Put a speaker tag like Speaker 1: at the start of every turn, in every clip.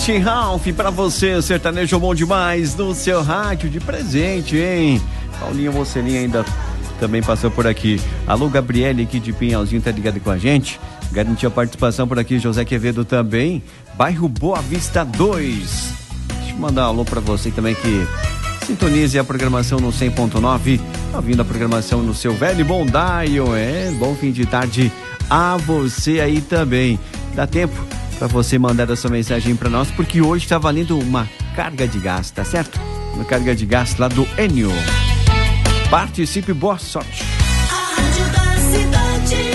Speaker 1: Christian Ralph, pra você, sertanejo bom demais no seu rádio de presente, hein? Paulinha Mocelinha ainda também passou por aqui. Alô, Gabriele aqui de Pinhalzinho, tá ligado com a gente? Garantiu a participação por aqui, José Quevedo também. Bairro Boa Vista 2. Deixa eu mandar um alô pra você também que sintonize a programação no 100.9. Tá ouvindo a programação no seu velho e bom dial. Bom fim de tarde a você aí também. Dá tempo para você mandar a sua mensagem para nós, porque hoje está valendo uma carga de gás, tá certo? Uma carga de gás lá do Enio. Participe, boa sorte.
Speaker 2: A rádio da cidade,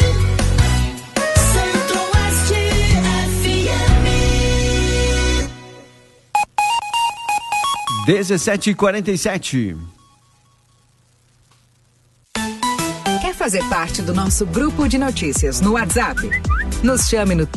Speaker 2: Centro-Oeste FM.
Speaker 1: 17h47.
Speaker 3: Quer fazer parte do nosso grupo de notícias no WhatsApp? Nos chame no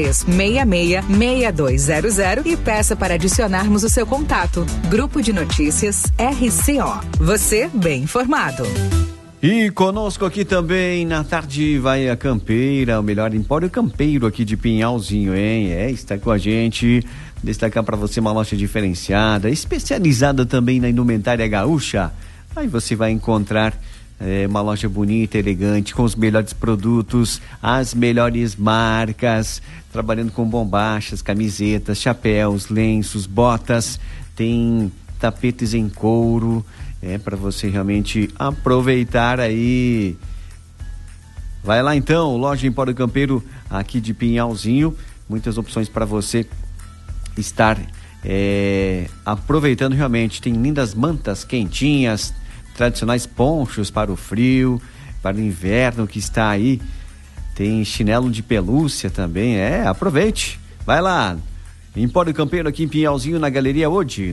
Speaker 3: 3366-6200 e peça para adicionarmos o seu contato. Grupo de Notícias RCO. Você bem informado.
Speaker 1: E conosco aqui também na tarde vai a Campeira, o melhor empório campeiro aqui de Pinhalzinho, hein? Está com a gente. Destacar para você uma loja diferenciada, especializada também na indumentária gaúcha. Aí você vai encontrar uma loja bonita, elegante, com os melhores produtos, as melhores marcas, trabalhando com bombachas, camisetas, chapéus, lenços, botas, tem tapetes em couro, para você realmente aproveitar aí. Vai lá então, loja Empório Campeiro aqui de Pinhalzinho, muitas opções para você estar aproveitando realmente. Tem lindas mantas quentinhas, tradicionais ponchos para o frio, para o inverno que está aí. Tem chinelo de pelúcia também, aproveite. Vai lá, Empório Campeiro aqui em Pinhalzinho, na Galeria hoje,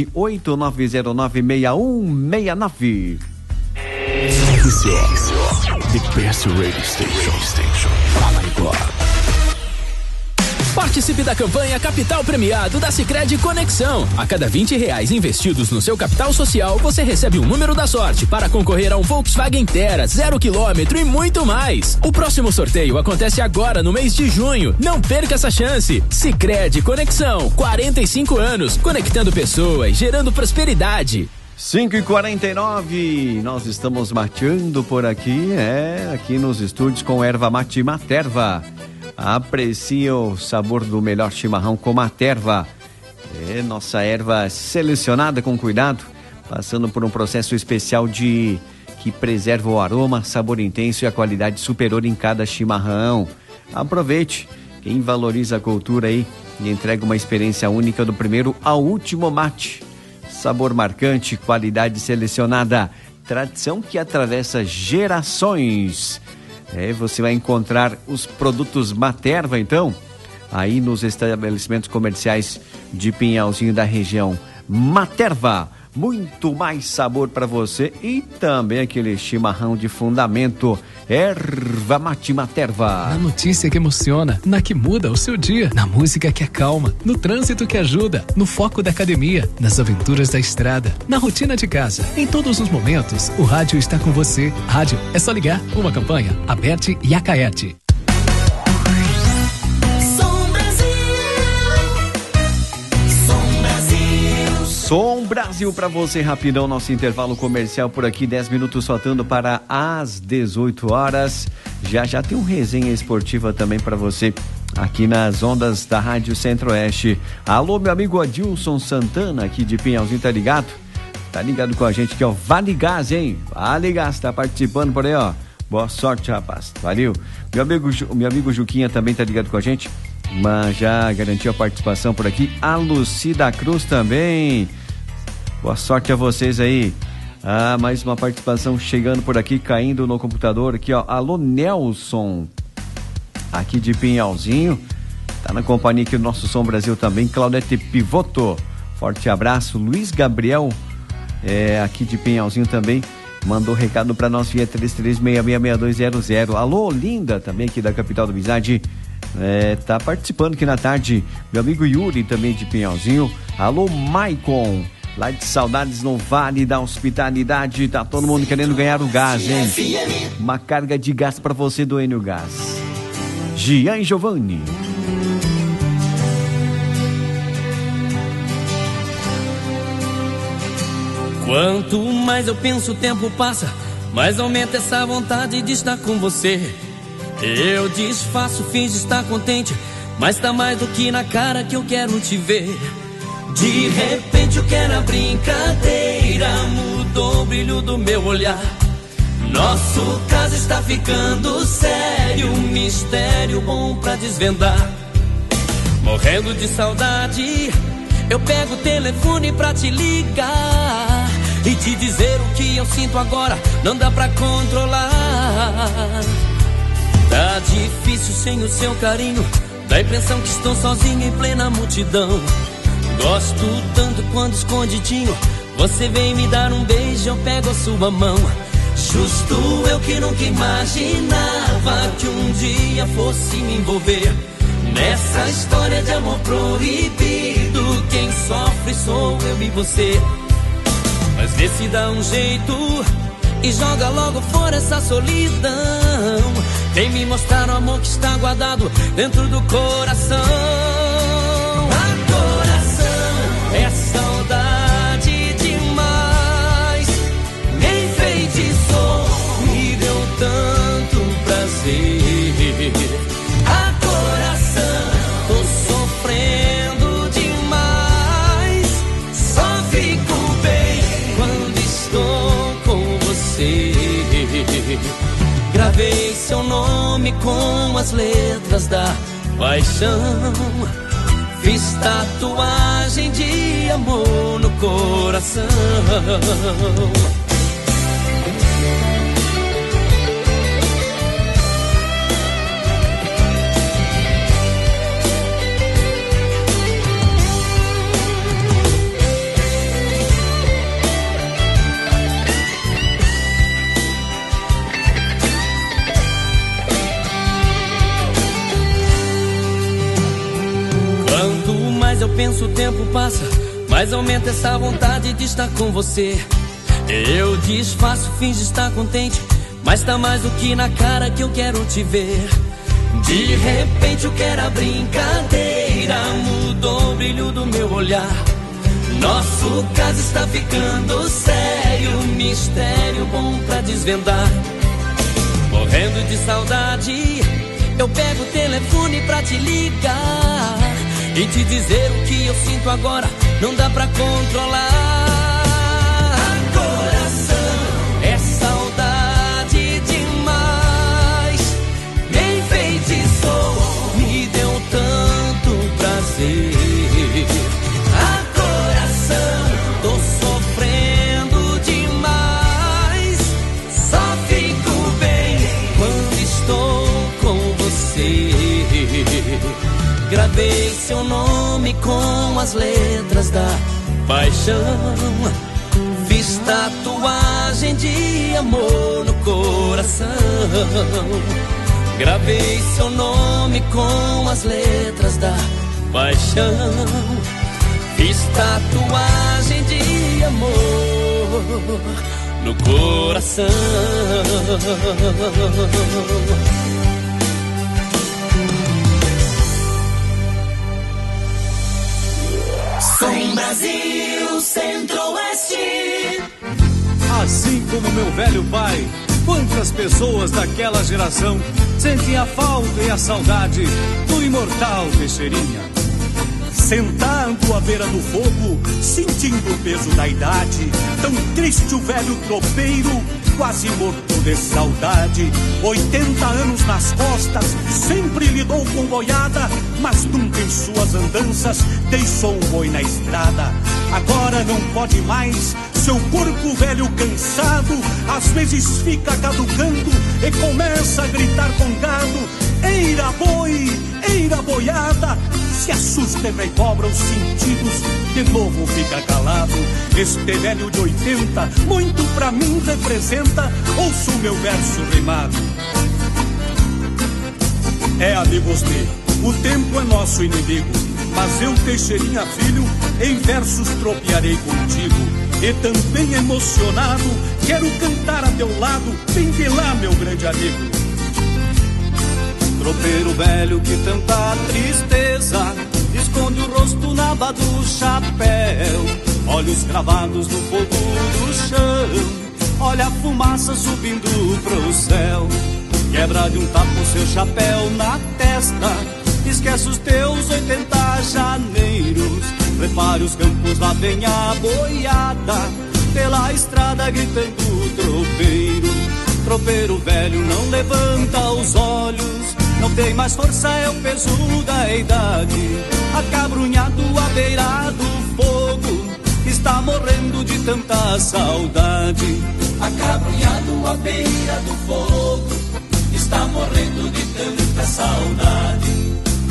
Speaker 1: 989096169.
Speaker 4: The best radio station. Fala agora.
Speaker 5: Participe da campanha Capital Premiado da Sicredi Conexão. A cada R$20 investidos no seu capital social, você recebe um número da sorte para concorrer a um Volkswagen Tera 0 km e muito mais. O próximo sorteio acontece agora no mês de junho. Não perca essa chance. Sicredi Conexão, 45 anos, conectando pessoas, gerando prosperidade.
Speaker 1: 5h49, nós estamos mateando por aqui, aqui nos estúdios com erva mate Materva. Aprecie o sabor do melhor chimarrão com Materva. Nossa erva selecionada com cuidado, passando por um processo especial que preserva o aroma, sabor intenso e a qualidade superior em cada chimarrão. Aproveite, quem valoriza a cultura aí e entrega uma experiência única do primeiro ao último mate. Sabor marcante, qualidade selecionada, tradição que atravessa gerações. Você vai encontrar os produtos Materva, então, aí nos estabelecimentos comerciais de Pinhalzinho da região. Materva, muito mais sabor para você e também aquele chimarrão de fundamento. Erva mate Materva.
Speaker 6: Na notícia que emociona, na que muda o seu dia, na música que acalma, no trânsito que ajuda, no foco da academia, nas aventuras da estrada, na rotina de casa. Em todos os momentos, o rádio está com você. Rádio, é só ligar. Uma campanha, Aberte e Acaete.
Speaker 1: Som Brasil para você, rapidão, nosso intervalo comercial por aqui, 10 minutos faltando para as 18 horas. Já tem um resenha esportiva também para você aqui nas ondas da Rádio Centro-Oeste. Alô, meu amigo Adilson Santana aqui de Pinhalzinho, tá ligado? Tá ligado com a gente aqui, ó, Vale Gás, hein? Vale Gás, tá participando por aí, ó. Boa sorte, rapaz, valeu. Meu amigo Juquinha também tá ligado com a gente, mas já garantiu a participação por aqui. A Lucida Cruz também. Boa sorte a vocês aí. Mais uma participação chegando por aqui, caindo no computador aqui, ó. Alô, Nelson, aqui de Pinhalzinho. Tá na companhia aqui do nosso Som Brasil também. Claudete Pivoto, forte abraço. Luiz Gabriel, aqui de Pinhalzinho também, mandou recado pra nós via 33666200. Alô, Linda, também aqui da capital da Amizade. Tá participando aqui na tarde. Meu amigo Yuri, também de Pinhalzinho. Alô, Maicon, lá de Saudades no Vale da Hospitalidade. Tá todo mundo querendo ganhar o gás, hein? Uma carga de gás pra você do Enio Gás. Gian Giovanni.
Speaker 7: Quanto mais eu penso, o tempo passa, mais aumenta essa vontade de estar com você. Eu disfarço, finjo estar contente, mas tá mais do que na cara que eu quero te ver. De repente o que era brincadeira mudou o brilho do meu olhar. Nosso caso está ficando sério, um mistério bom pra desvendar. Morrendo de saudade, eu pego o telefone pra te ligar e te dizer o que eu sinto agora, não dá pra controlar. Tá difícil sem o seu carinho, dá a impressão que estou sozinho em plena multidão. Gosto tanto quando escondidinho você vem me dar um beijo, eu pego a sua mão. Justo eu que nunca imaginava que um dia fosse me envolver nessa história de amor proibido. Quem sofre sou eu e você. Mas vê se dá um jeito e joga logo fora essa solidão. Vem me mostrar o amor que está guardado dentro do coração. A coração é saudade demais, me enfeitiçou, me deu tanto prazer. A coração, tô sofrendo demais, só fico bem quando estou com você. Gravei seu nome com as letras da paixão, fiz tatuagem de amor no coração. Eu penso, o tempo passa, mas aumenta essa vontade de estar com você. Eu disfarço, finjo estar contente, mas tá mais do que na cara que eu quero te ver. De repente o que era brincadeira mudou o brilho do meu olhar. Nosso caso está ficando sério, mistério bom pra desvendar. Morrendo de saudade, eu pego o telefone pra te ligar e te dizer o que eu sinto agora, não dá pra controlar. A coração é saudade demais, me enfeitiçou, me deu tanto prazer. A coração, tô sofrendo demais, só fico bem quando estou com você. Gravei seu nome com as letras da paixão, fiz tatuagem de amor no coração. Gravei seu nome com as letras da paixão, fiz tatuagem de amor no coração.
Speaker 2: Som Brasil Centro-Oeste.
Speaker 8: Assim como meu velho pai, quantas pessoas daquela geração sentem a falta e a saudade do imortal Teixeirinha. Sentado à beira do fogo, sentindo o peso da idade, tão triste o velho tropeiro, quase morto de saudade. 80 anos nas costas, sempre lidou com boiada, mas nunca em suas andanças deixou um boi na estrada. Agora não pode mais, seu corpo velho cansado, às vezes fica caducando e começa a gritar com gado: eira boi, eira boiada. Se assusta e recobra os sentidos, de novo fica calado. Este velho de 80, muito pra mim representa, ouço o meu verso rimado. É, amigos meus, o tempo é nosso inimigo, mas eu, Teixeirinha filho, em versos tropearei contigo. E também emocionado, quero cantar a teu lado, vem de lá, meu grande amigo. Tropeiro velho que tanta tristeza esconde o rosto na aba do chapéu. olhos cravados no fogo do chão. Olha a fumaça subindo pro céu. Quebra de um tapo seu chapéu na testa. Esquece os teus 80 janeiros. Prepare os campos, lá vem a boiada. Pela estrada gritando tropeiro. Tropeiro velho não levanta os olhos. Não tem mais força, é o peso da idade. Acabrunhado à beira do fogo, está morrendo de tanta saudade.
Speaker 2: Acabrunhado à beira do fogo, está morrendo de tanta saudade.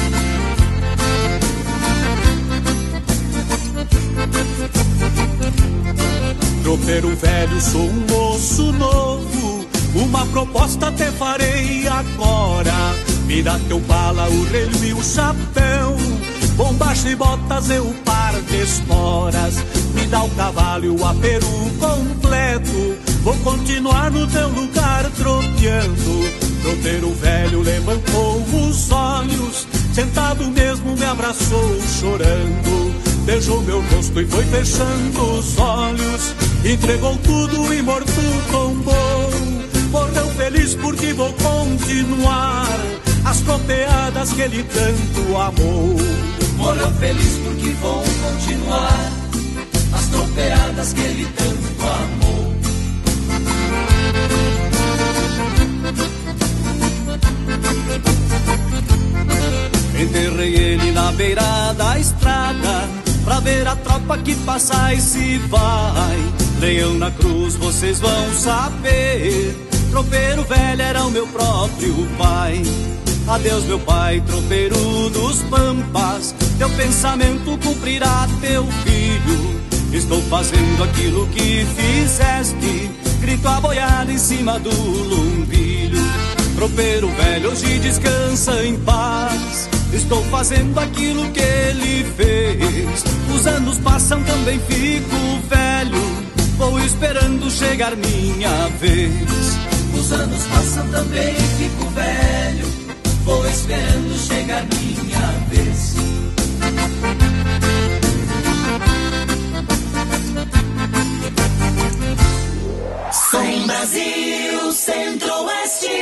Speaker 8: Tropeiro velho, sou um moço novo. Uma proposta te farei agora. Me dá teu bala, o relho e o chapéu. Bombacha e botas e o par de esporas. Me dá o cavalo e o aperu completo. Vou continuar no teu lugar tropeando. Tropeiro velho levantou os olhos. Sentado mesmo me abraçou chorando. Beijou meu rosto e foi fechando os olhos. Entregou tudo e morto tombou. Morreu feliz porque vou continuar as tropeadas que ele tanto amou.
Speaker 2: Morreu feliz porque vou continuar as tropeadas que ele tanto amou.
Speaker 8: Enterrei ele na beira da estrada, pra ver a tropa que passa e se vai. Leão na cruz, vocês vão saber. Tropeiro velho era o meu próprio pai. Adeus meu pai, tropeiro dos pampas. Teu pensamento cumprirá teu filho. Estou fazendo aquilo que fizeste. Grito a boiada em cima do lumbilho. Tropeiro velho, hoje descansa em paz. Estou fazendo aquilo que ele fez. Os anos passam, também fico velho. Vou esperando chegar minha vez.
Speaker 2: Os anos passam, também fico velho. Vou esperando chegar minha vez. Som Brasil Centro-Oeste.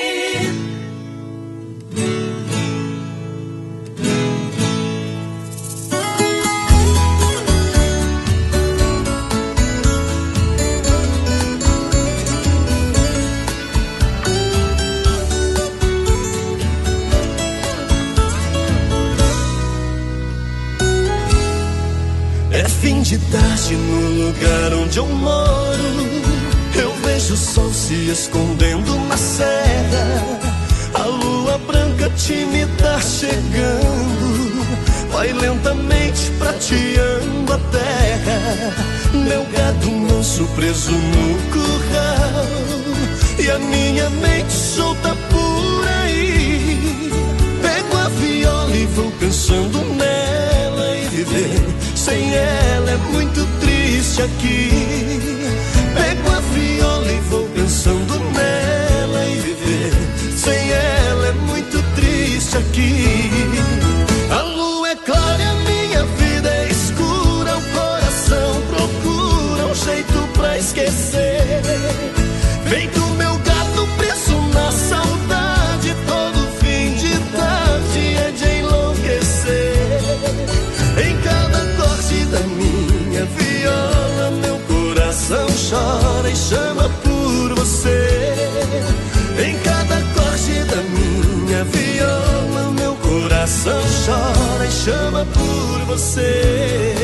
Speaker 9: É fim de tarde no lugar onde eu moro. Eu vejo o sol se escondendo na serra. A lua branca tímida chegando, vai lentamente prateando a terra. Meu gado manso preso no curral, e a minha mente solta por aí. Pego a viola e vou pensando nela, e viver sem ela é muito triste aqui. Pego a viola e vou pensando nela, e viver sem ela é muito triste aqui. A lua é clara e a minha vida é escura. O coração procura um jeito pra esquecer. Feito meu gato preso na saudade, todo fim de tarde é de enlouquecer. Em cada acorde da minha viola, meu coração chora e chama por você. Em cada acorde da minha viola, meu coração chora e chama por você.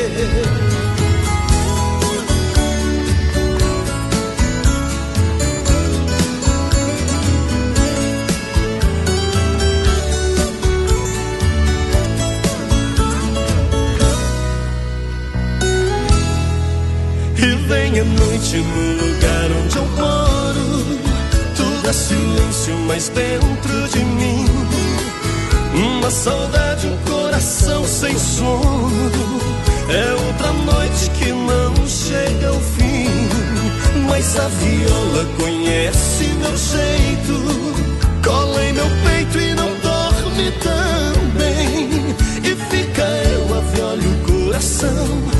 Speaker 9: E vem a noite no lugar onde eu moro. Tudo é silêncio, mas dentro de mim uma saudade, um coração sem sono. É outra noite que não chega ao fim, mas a viola conhece meu jeito. Cola em meu peito e não dorme também. E fica eu, a viola e o coração, e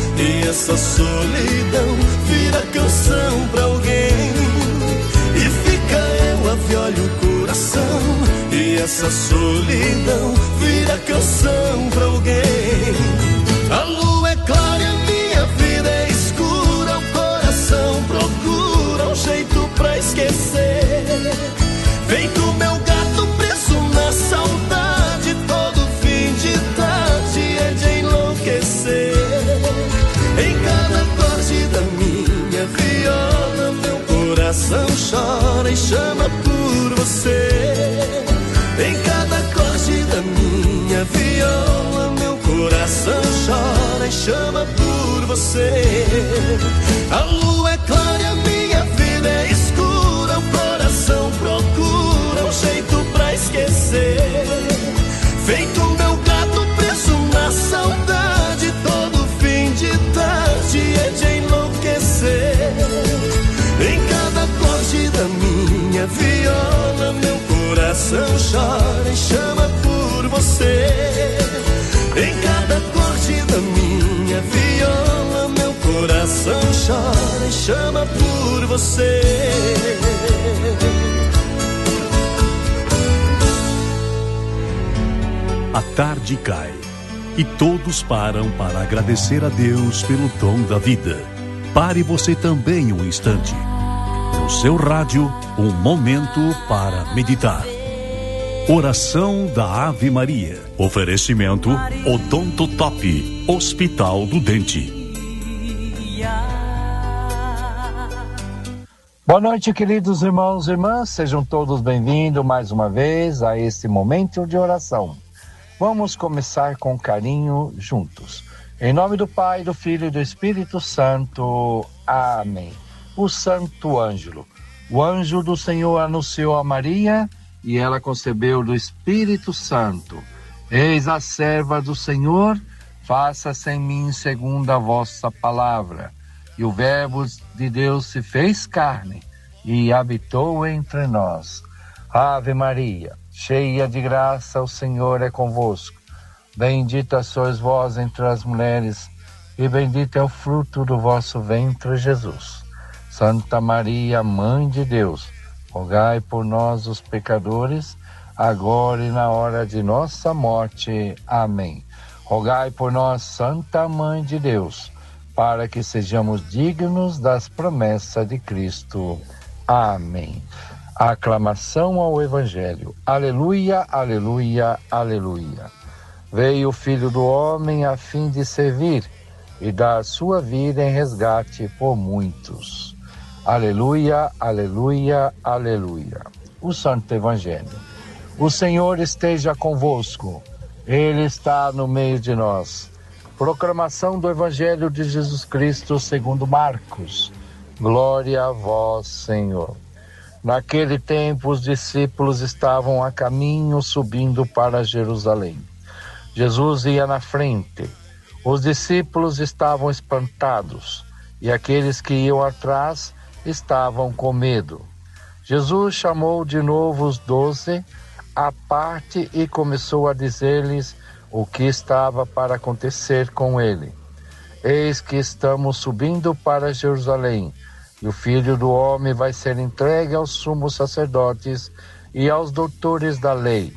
Speaker 9: essa solidão vira canção pra alguém. E fica eu a viola e o coração, e essa solidão vira canção pra alguém. A lua é clara e a minha vida é escura, o coração procura um jeito pra esquecer. Feito meu gato preso na saudade, todo fim de tarde é de enlouquecer. Em cada acorde da minha viola, meu coração chora e chama por você. Em cada acorde da minha viola, meu coração chora e chama por você. A lua é clara e a minha vida é escura, o coração procura um jeito pra esquecer. Feito meu gato preso na saudade, todo fim de tarde é de enlouquecer. Em cada acorde da minha viola, meu coração chora e chama por você. Em cada acorde da minha viola, meu coração chora e chama por você.
Speaker 8: A tarde cai e todos param para agradecer a Deus pelo dom da vida. Pare você também um instante. No seu rádio, um momento para meditar. Oração da Ave Maria. Oferecimento Odonto Top, Hospital do Dente.
Speaker 10: Boa noite, queridos irmãos e irmãs. Sejam todos bem-vindos mais uma vez a este momento de oração. Vamos começar com carinho juntos. Em nome do Pai, do Filho e do Espírito Santo. Amém. O Santo Ângelo. O anjo do Senhor anunciou a Maria e ela concebeu do Espírito Santo. Eis a serva do Senhor, faça-se em mim segundo a vossa palavra. E o Verbo de Deus se fez carne e habitou entre nós. Ave Maria, cheia de graça, o Senhor é convosco. Bendita sois vós entre as mulheres, e bendito é o fruto do vosso ventre, Jesus. Santa Maria, Mãe de Deus, rogai por nós, os pecadores, agora e na hora de nossa morte. Amém. Rogai por nós, Santa Mãe de Deus, para que sejamos dignos das promessas de Cristo. Amém. Aclamação ao Evangelho. Aleluia, aleluia, aleluia. Veio o Filho do Homem a fim de servir e dar sua vida em resgate por muitos. Aleluia, aleluia, aleluia. O Santo Evangelho. O Senhor esteja convosco. Ele está no meio de nós. Proclamação do Evangelho de Jesus Cristo segundo Marcos. Glória a vós, Senhor. Naquele tempo, os discípulos estavam a caminho subindo para Jerusalém. Jesus ia na frente. Os discípulos estavam espantados e aqueles que iam atrás estavam com medo. Jesus chamou de novo os 12 à parte e começou a dizer-lhes o que estava para acontecer com ele. Eis que estamos subindo para Jerusalém, e o Filho do Homem vai ser entregue aos sumos sacerdotes e aos doutores da lei.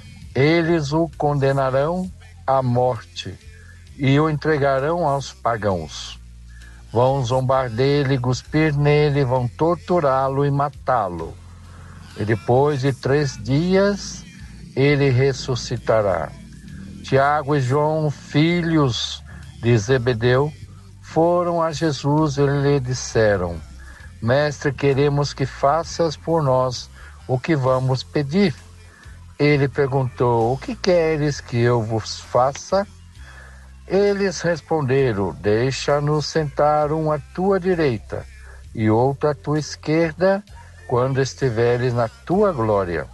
Speaker 10: Eles o condenarão à morte e o entregarão aos pagãos. Vão zombar dele, cuspir nele, vão torturá-lo e matá-lo. E depois de 3 dias, ele ressuscitará. Tiago e João, filhos de Zebedeu, foram a Jesus e lhe disseram: Mestre, queremos que faças por nós o que vamos pedir. Ele perguntou: O que queres que eu vos faça? Eles responderam: Deixa-nos sentar um à tua direita e outro à tua esquerda, quando estiveres na tua glória.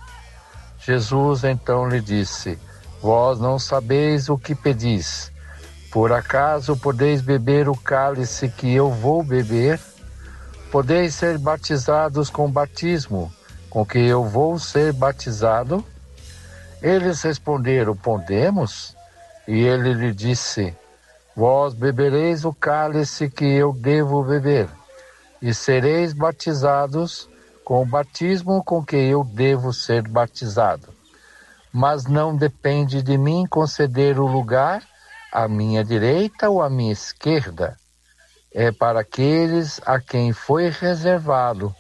Speaker 10: Jesus então lhe disse: Vós não sabeis o que pedis. Por acaso podeis beber o cálice que eu vou beber? Podeis ser batizados com o batismo com que eu vou ser batizado? Eles responderam: Podemos. E ele lhe disse: Vós bebereis o cálice que eu devo beber, e sereis batizados com o batismo com que eu devo ser batizado. Mas não depende de mim conceder o lugar à minha direita ou à minha esquerda. É para aqueles a quem foi reservado.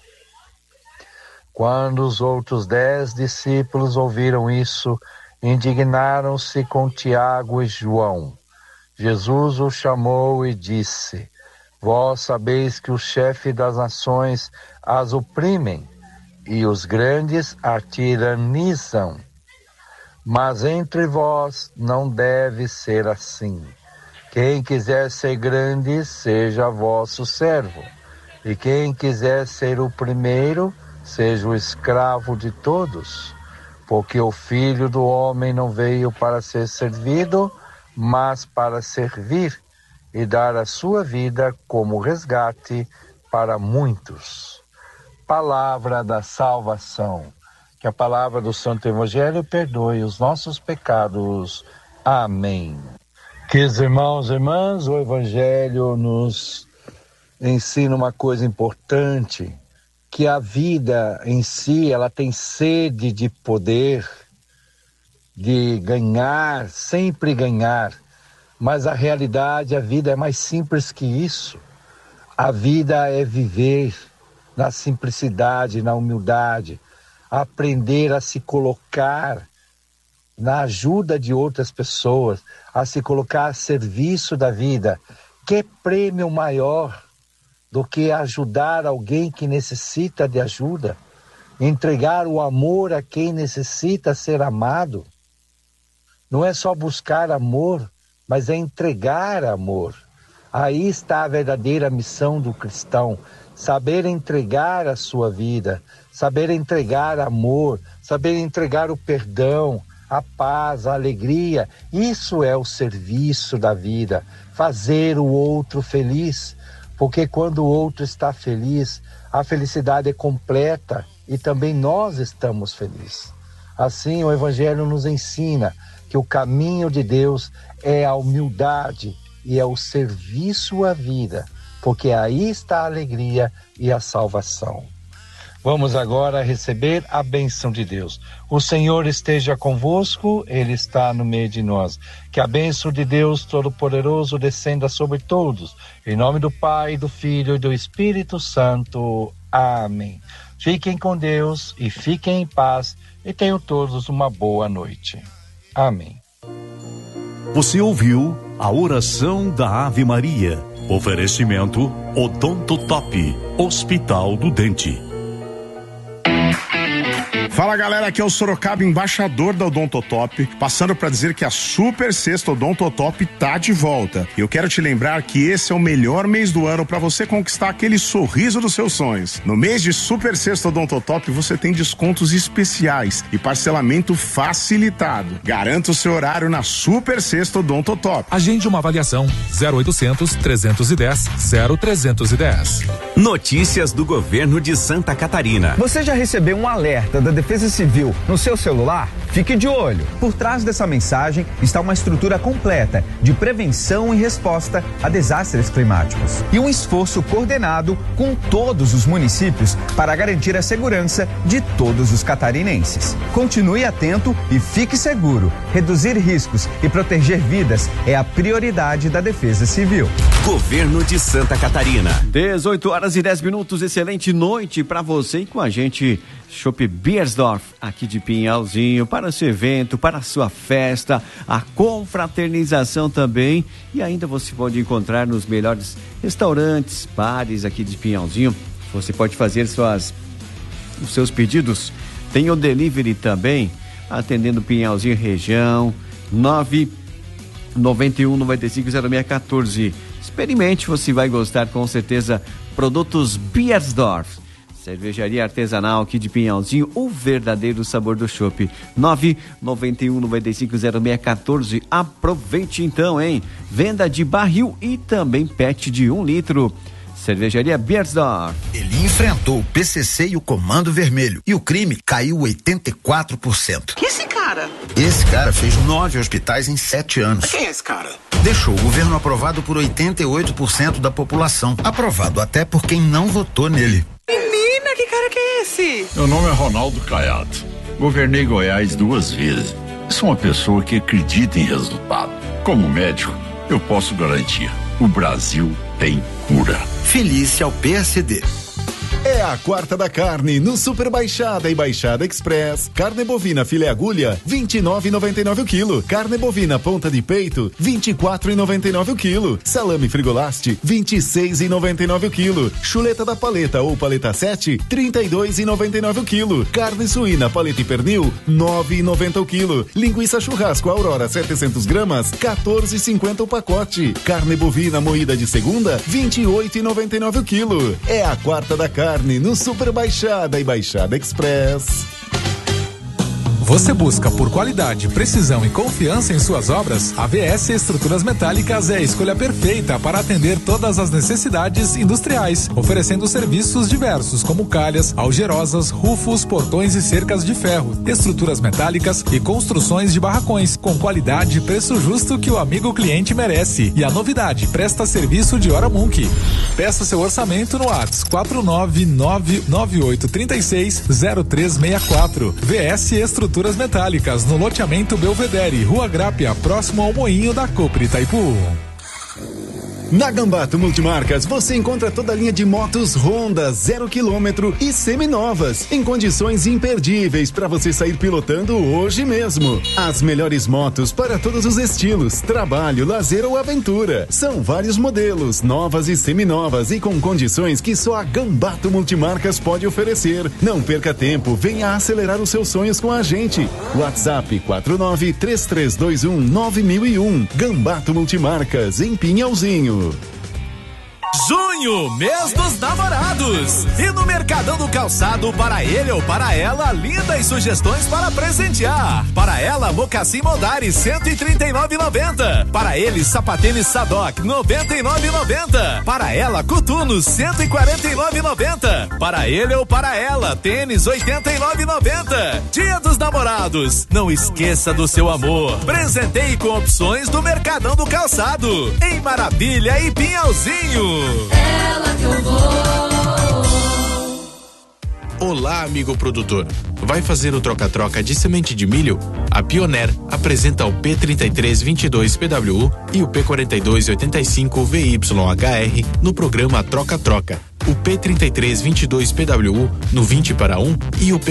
Speaker 10: Quando os outros 10 discípulos ouviram isso, indignaram-se com Tiago e João. Jesus os chamou e disse: Vós sabeis que o chefe das nações as oprimem e os grandes a tiranizam. Mas entre vós não deve ser assim. Quem quiser ser grande, seja vosso servo. E quem quiser ser o primeiro, seja o escravo de todos. Porque o Filho do Homem não veio para ser servido, mas para servir e dar a sua vida como resgate para muitos. Palavra da salvação. Que a palavra do Santo Evangelho perdoe os nossos pecados. Amém. Queridos irmãos e irmãs, o Evangelho nos ensina uma coisa importante, que a vida em si, ela tem sede de poder, de ganhar, sempre ganhar. Mas a realidade, a vida é mais simples que isso. A vida é viver na simplicidade, na humildade, aprender a se colocar na ajuda de outras pessoas, a se colocar a serviço da vida. Que prêmio maior do que ajudar alguém que necessita de ajuda? Entregar o amor a quem necessita ser amado. Não é só buscar amor, mas é entregar amor. Aí está a verdadeira missão do cristão, saber entregar a sua vida, saber entregar amor, saber entregar o perdão, a paz, a alegria. Isso é o serviço da vida, fazer o outro feliz, porque quando o outro está feliz, a felicidade é completa e também nós estamos felizes. Assim, o Evangelho nos ensina que o caminho de Deus é a humildade e é o serviço à vida, porque aí está a alegria e a salvação. Vamos agora receber a bênção de Deus. O Senhor esteja convosco, Ele está no meio de nós. Que a bênção de Deus Todo-Poderoso descenda sobre todos. Em nome do Pai, do Filho e do Espírito Santo. Amém. Fiquem com Deus e fiquem em paz e tenham todos uma boa noite. Amém.
Speaker 11: Você ouviu a oração da Ave Maria. Oferecimento Odonto Top, Hospital do Dente.
Speaker 12: Fala galera, aqui é o Sorocaba, embaixador da Odontotop, passando para dizer que a Super Sexta Odontotop tá de volta. Eu quero te lembrar que esse é o melhor mês do ano para você conquistar aquele sorriso dos seus sonhos. No mês de Super Sexta Odontotop você tem descontos especiais e parcelamento facilitado. Garanta o seu horário na Super Sexta Odontotop.
Speaker 13: Agende uma avaliação 0800 310 0310.
Speaker 14: Notícias do governo de Santa Catarina.
Speaker 15: Você já recebeu um alerta da Defesa Civil no seu celular? Fique de olho. Por trás dessa mensagem está uma estrutura completa de prevenção e resposta a desastres climáticos e um esforço coordenado com todos os municípios para garantir a segurança de todos os catarinenses. Continue atento e fique seguro. Reduzir riscos e proteger vidas é a prioridade da Defesa Civil.
Speaker 14: Governo de Santa Catarina.
Speaker 1: 18h10, excelente noite para você e com a gente Chopp Beiersdorf, aqui de Pinhalzinho, para o seu evento, para a sua festa, a confraternização também, e ainda você pode encontrar nos melhores restaurantes, bares aqui de Pinhalzinho. Você pode fazer os seus pedidos, tem o delivery também, atendendo Pinhalzinho região, 991950614. Experimente, você vai gostar com certeza. Produtos Beiersdorf, cervejaria artesanal aqui de Pinhalzinho, o verdadeiro sabor do chopp. 991950614. Aproveite então, hein? Venda de barril e também PET de 1 litro. Cervejaria Beiersdorf.
Speaker 16: Ele enfrentou o PCC e o Comando Vermelho e o crime caiu 84%.
Speaker 17: Que esse cara?
Speaker 16: cara?
Speaker 17: Esse cara fez 9 hospitais em 7 anos.
Speaker 16: Quem é esse cara?
Speaker 17: Deixou o governo aprovado por 88% da população. Aprovado até por quem não votou nele.
Speaker 16: Menina, que cara que é esse?
Speaker 18: Meu nome é Ronaldo Caiado. Governei Goiás 2 vezes. Sou uma pessoa que acredita em resultado. Como médico, eu posso garantir: o Brasil tem cura.
Speaker 17: Felice ao PSD.
Speaker 19: É a quarta da carne no Super Baixada e Baixada Express. Carne bovina filé agulha, R$29,99 o quilo. Carne bovina ponta de peito, R$24,99 o quilo. Salame Frigolaste, R$26,99 o quilo. Chuleta da paleta ou paleta 7, R$32,99 o quilo. Carne suína paleta e pernil, R$9,90 o quilo. Linguiça churrasco Aurora 700 gramas, R$14,50 o pacote. Carne bovina moída de segunda, R$28,99 o quilo. É a quarta da carne no Super Baixada e Baixada Express.
Speaker 13: Você busca por qualidade, precisão e confiança em suas obras? A VS Estruturas Metálicas é a escolha perfeita para atender todas as necessidades industriais, oferecendo serviços diversos como calhas, algerosas, rufos, portões e cercas de ferro, estruturas metálicas e construções de barracões, com qualidade e preço justo que o amigo cliente merece. E a novidade, presta serviço de hora Munk. Peça seu orçamento no WhatsApp 49998360364. VS Estruturas Metálicas, no loteamento Belvedere, Rua Grápia, próximo ao Moinho da Copre Itaipu.
Speaker 19: Na Gambato Multimarcas você encontra toda a linha de motos Honda 0 km e seminovas em condições imperdíveis para você sair pilotando hoje mesmo. As melhores motos para todos os estilos, trabalho, lazer ou aventura. São vários modelos, novas e seminovas e com condições que só a Gambato Multimarcas pode oferecer. Não perca tempo, venha acelerar os seus sonhos com a gente. WhatsApp 4933219001. Gambato Multimarcas em Pinhalzinho.
Speaker 20: Junho, mês dos namorados. E no Mercadão do Calçado, para ele ou para ela, lindas sugestões para presentear. Para ela, mocassim Modari, R$139,90. Para ele, sapatênis Sadok, R$99,90. Para ela, coturnos, R$149,90. Para ele ou para ela, tênis, R$89,90. Dia dos Namorados. Não esqueça do seu amor. Presenteie com opções do Mercadão do Calçado. Em Maravilha e Pinhalzinho.
Speaker 2: Ela que eu vou.
Speaker 21: Olá, amigo produtor. Vai fazer o troca-troca de semente de milho? A Pioneer apresenta o P3322PWU e o P4285VYHR no programa Troca-Troca. O P3322PWU no 20 para 1 e o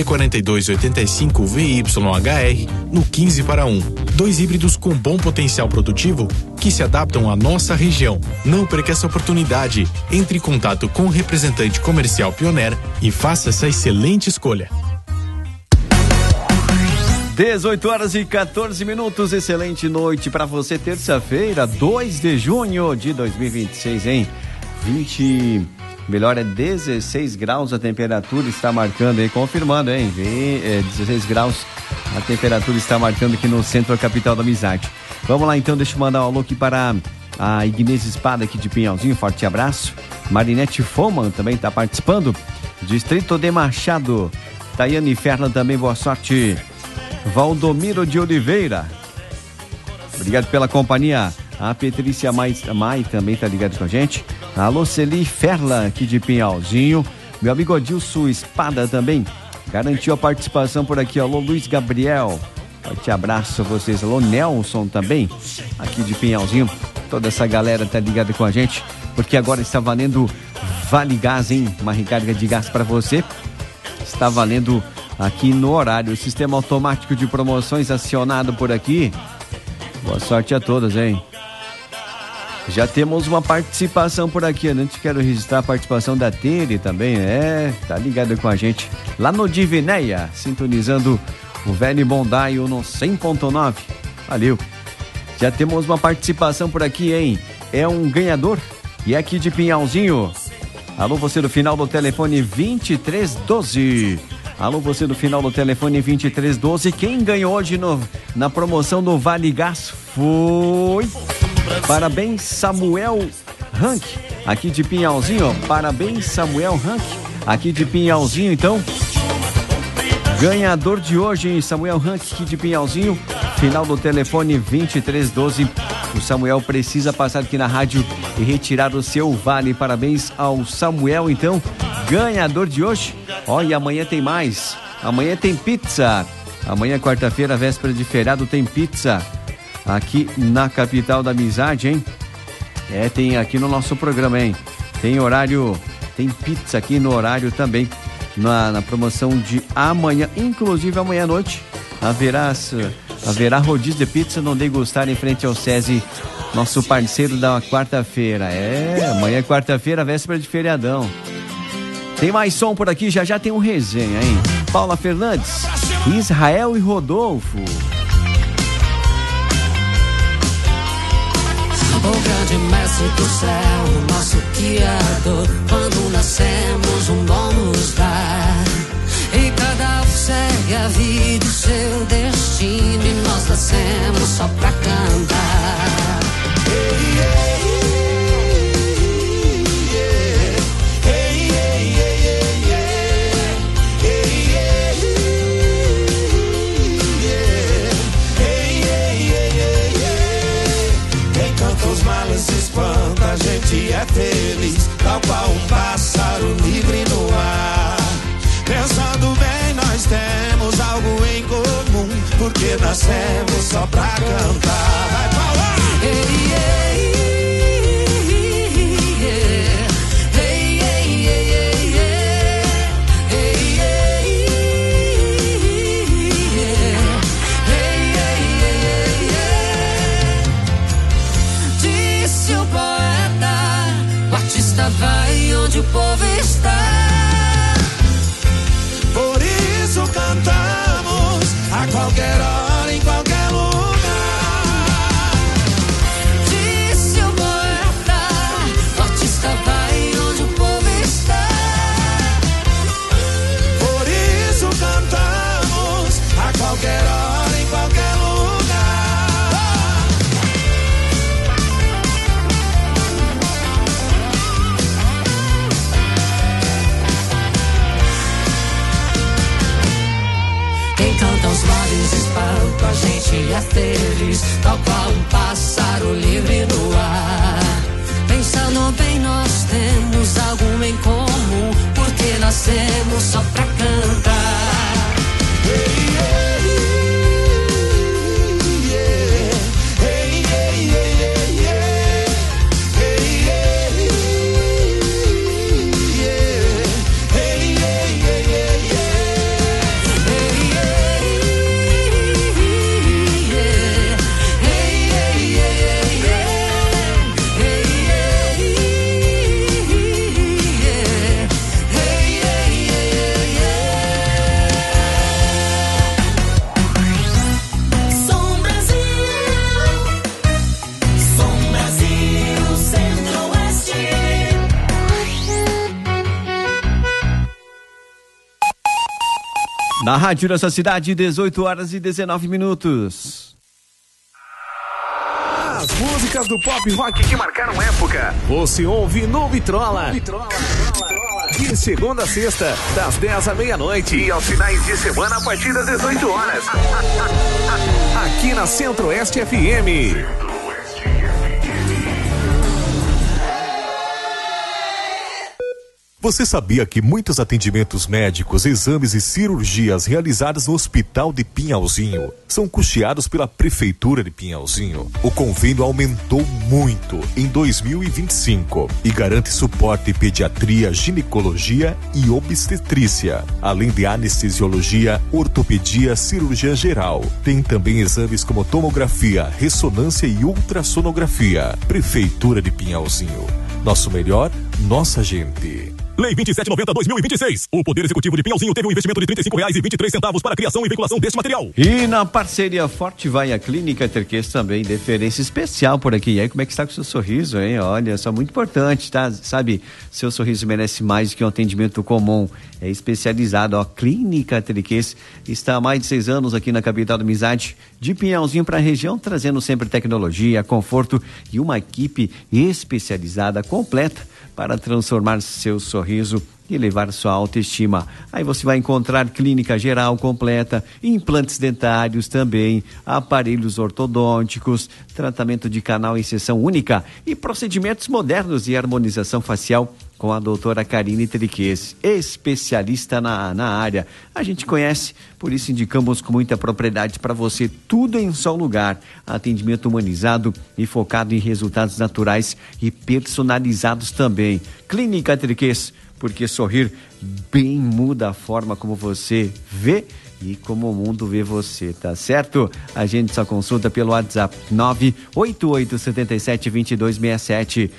Speaker 21: P4285VYHR no 15 para 1. 2 híbridos com bom potencial produtivo que se adaptam à nossa região. Não perca essa oportunidade. Entre em contato com o representante comercial Pioneer e faça essa excelente escolha.
Speaker 1: 18h14. Excelente noite para você, terça-feira, 2 de junho de 2026, hein? Melhor é 16 graus a temperatura está marcando aí, confirmando, hein? 16 graus a temperatura está marcando aqui no centro da capital da amizade. Vamos lá então, deixa eu mandar um alô aqui para a Ignez Espada aqui de Pinhalzinho, forte abraço. Marinete Foman também está participando. Distrito de Machado, Tayane Ferla também, boa sorte. Valdomiro de Oliveira, obrigado pela companhia. A Patrícia Mai também tá ligado com a gente. Alô, Celi Ferla, aqui de Pinhalzinho. Meu amigo Adilson Espada também garantiu a participação por aqui. Alô, Luiz Gabriel, forte abraço a vocês. Alô, Nelson também, aqui de Pinhalzinho. Toda essa galera tá ligada com a gente, porque agora está valendo Vale Gás, hein? Uma recarga de gás para você. Está valendo aqui no horário. O sistema automático de promoções acionado por aqui. Boa sorte a todos, hein? Já temos uma participação por aqui. Antes quero registrar a participação da Tere também, tá ligada com a gente lá no Divinéia, sintonizando o velho Bondaio no 100.9. Valeu. Já temos uma participação por aqui, hein? É um ganhador e é aqui de Pinhalzinho. Alô, você do final do telefone 2312. Alô, você do final do telefone 2312. Quem ganhou hoje na promoção do Vale Gás foi... Parabéns, Samuel Rank, aqui de Pinhalzinho. Parabéns, Samuel Rank, aqui de Pinhalzinho. Então, Ganhador de hoje, em Samuel Rank de Pinhalzinho, final do telefone 2312. O Samuel precisa passar aqui na rádio e retirar o seu vale. Parabéns ao Samuel, então, ganhador de hoje. E amanhã tem mais. Amanhã tem pizza. Amanhã, quarta-feira, véspera de feriado, tem pizza aqui na capital da amizade, hein? Tem aqui no nosso programa, hein? Tem horário, tem pizza aqui no horário também. Na promoção de amanhã, inclusive amanhã à noite, haverá rodízio de pizza no Degustar em frente ao SESI, nosso parceiro da quarta-feira. Amanhã é quarta-feira, véspera de feriadão. Tem mais som por aqui, já tem um resenha, hein? Paula Fernandes, Israel e Rodolfo.
Speaker 2: O grande mestre do céu, o nosso Criador, quando nascemos um dom nos dá. E cada um segue a vida e o seu destino, e nós nascemos só pra cantar.
Speaker 9: Quando a gente é feliz, tal qual um pássaro livre no ar. Pensando bem, nós temos algo em comum, porque nascemos só pra cantar. Vai falar!
Speaker 2: Vai onde o povo está.
Speaker 9: Por isso cantamos a qualquer hora, em qualquer lugar.
Speaker 2: Disse o poeta, o artista vai onde o povo está.
Speaker 9: Por isso cantamos a qualquer hora, em qualquer lugar.
Speaker 2: Canta os mares, espanto, a gente é feliz, tal qual um pássaro livre no ar. Pensando bem, nós temos algo em comum, porque nascemos só pra cantar.
Speaker 1: Na rádio dessa cidade, 18 horas e 19 minutos.
Speaker 20: As músicas do pop rock que marcaram época, você ouve no Vitrola. De segunda a sexta, das 10 à meia-noite e aos finais de semana a partir das 18 horas. Aqui na Centro-Oeste FM.
Speaker 11: Você sabia que muitos atendimentos médicos, exames e cirurgias realizadas no Hospital de Pinhalzinho são custeados pela Prefeitura de Pinhalzinho? O convênio aumentou muito em 2025 e garante suporte em pediatria, ginecologia e obstetrícia, além de anestesiologia, ortopedia, cirurgia geral. Tem também exames como tomografia, ressonância e ultrassonografia. Prefeitura de Pinhalzinho. Nosso melhor, nossa gente.
Speaker 3: Lei 2790/2026. O Poder Executivo de Pinhalzinho teve um investimento de R$35,23 para a criação e veiculação deste material.
Speaker 1: E na parceria forte vai a Clínica Terquês também, deferência especial por aqui. E aí, como é que está com o seu sorriso, hein? Olha, só muito importante, tá? Sabe, seu sorriso merece mais do que um atendimento comum. É especializado, ó. Clínica Terquês está há mais de 6 anos aqui na capital da amizade, de Pinhalzinho para a região, trazendo sempre tecnologia, conforto e uma equipe especializada completa para transformar seu sorriso e elevar sua autoestima. Aí você vai encontrar clínica geral completa, implantes dentários também, aparelhos ortodônticos, tratamento de canal em sessão única e procedimentos modernos de harmonização facial com a doutora Karine Triques, especialista na área. A gente conhece, por isso indicamos com muita propriedade para você, tudo em um só lugar. Atendimento humanizado e focado em resultados naturais e personalizados também. Clínica Triques, porque sorrir bem muda a forma como você vê e como o mundo vê você, tá certo? A gente só consulta pelo WhatsApp 988772267,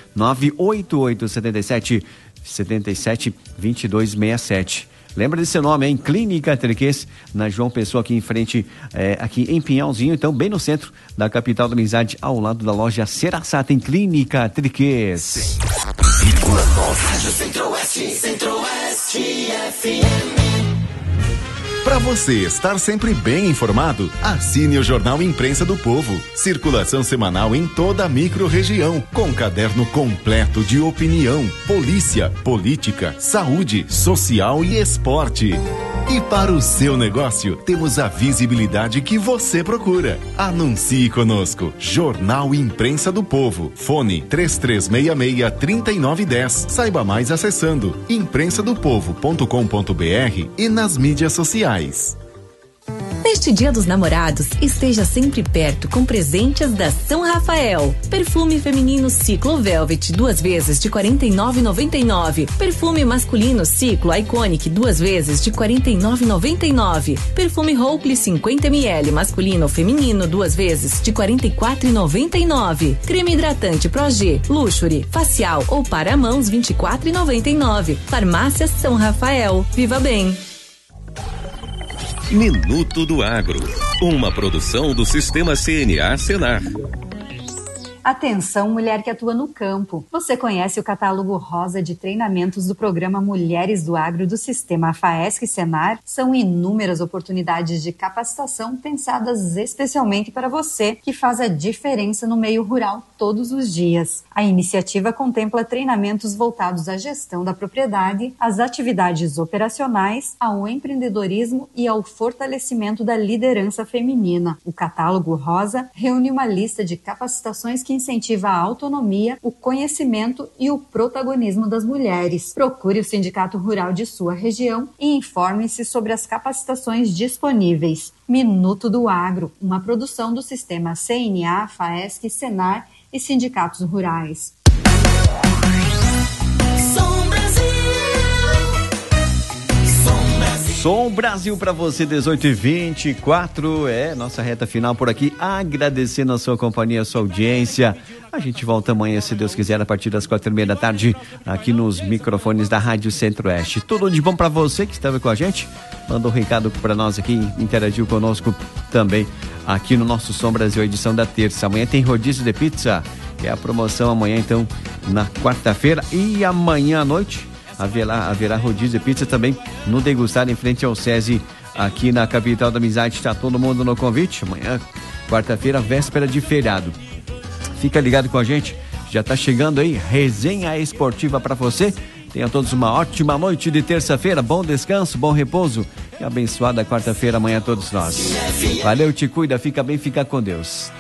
Speaker 1: 988772267. Lembra desse nome, hein? Clínica Triques, na João Pessoa, aqui em frente, aqui em Pinhalzinho, então bem no centro da capital da amizade, ao lado da loja Ceraçá, tem Clínica Triques.
Speaker 9: Rádio Centro-Oeste, Centro-Oeste FM.
Speaker 19: Para você estar sempre bem informado, assine o Jornal Imprensa do Povo. Circulação semanal em toda a micro-região, com caderno completo de opinião, polícia, política, saúde, social e esporte. E para o seu negócio, temos a visibilidade que você procura. Anuncie conosco. Jornal Imprensa do Povo. Fone 3366-3910. Saiba mais acessando imprensadopovo.com.br e nas mídias sociais.
Speaker 4: Neste Dia dos Namorados, esteja sempre perto com presentes da São Rafael. Perfume feminino Ciclo Velvet 2 vezes de R$ 49,99. Perfume masculino Ciclo Iconic 2 vezes de R$ 49,99. Perfume Hope 50ml masculino ou feminino 2 vezes de R$ 44,99. Creme hidratante Progê, Luxury, facial ou para mãos R$ 24,99. Farmácia São Rafael. Viva bem!
Speaker 22: Minuto do Agro, uma produção do Sistema CNA Senar.
Speaker 23: Atenção, mulher que atua no campo. Você conhece o catálogo rosa de treinamentos do programa Mulheres do Agro do Sistema FAESC Senar? São inúmeras oportunidades de capacitação pensadas especialmente para você, que faz a diferença no meio rural todos os dias. A iniciativa contempla treinamentos voltados à gestão da propriedade, às atividades operacionais, ao empreendedorismo e ao fortalecimento da liderança feminina. O catálogo rosa reúne uma lista de capacitações que incentiva a autonomia, o conhecimento e o protagonismo das mulheres. Procure o Sindicato Rural de sua região e informe-se sobre as capacitações disponíveis. Minuto do Agro, uma produção do Sistema CNA, FAESC, Senar e sindicatos rurais.
Speaker 1: Som Brasil para você, 18h24, nossa reta final por aqui, agradecendo a sua companhia, a sua audiência. A gente volta amanhã, se Deus quiser, a partir das 4h30 da tarde, aqui nos microfones da Rádio Centro-Oeste. Tudo de bom para você que estava com a gente, mandou um recado para nós aqui, interagiu conosco também aqui no nosso Som Brasil, edição da terça. Amanhã tem rodízio de pizza, que é a promoção amanhã, então, na quarta-feira, e amanhã à noite haverá rodízio de pizza também no Degustar, em frente ao SESI, aqui na capital da amizade. Está todo mundo no convite. Amanhã, quarta-feira, véspera de feriado. Fica ligado com a gente, já está chegando aí resenha esportiva para você. Tenham todos uma ótima noite de terça-feira, bom descanso, bom repouso e abençoada quarta-feira amanhã a todos nós. Valeu, te cuida, fica bem, fica com Deus.